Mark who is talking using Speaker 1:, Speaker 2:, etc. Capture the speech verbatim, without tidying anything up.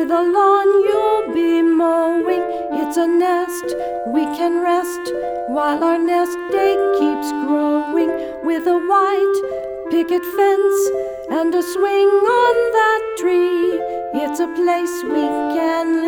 Speaker 1: with a lawn you'll be mowing. It's a nest we can rest while our nest day keeps growing. With a white picket fence and a swing on that tree, it's a place we can